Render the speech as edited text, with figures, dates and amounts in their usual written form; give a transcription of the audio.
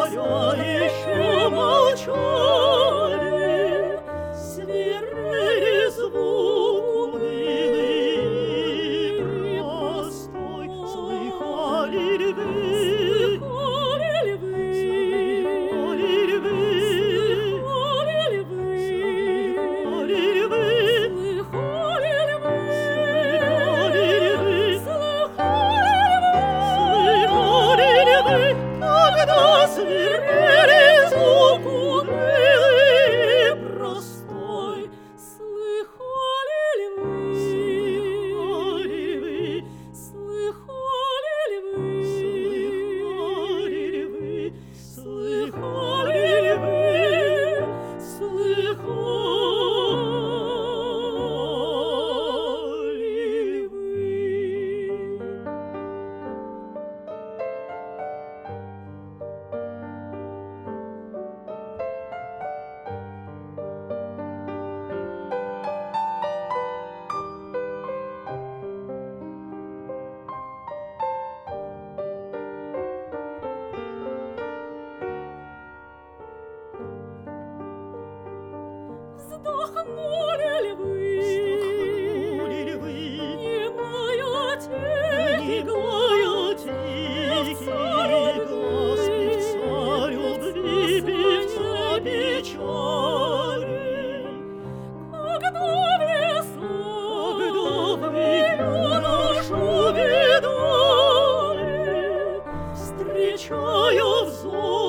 царя еще молчали, свирели звук унылый и простой. Слыхали ли вы? Свирели звук унылый и простой. Слыхали ли вы? Слыхали ли вы? Слыхали ли вы? Слыхали ли вы? Вздохнули ли вы? Немая тихий глаз певца любви, певца печали. Когда в лесах юношу видали, встречая взор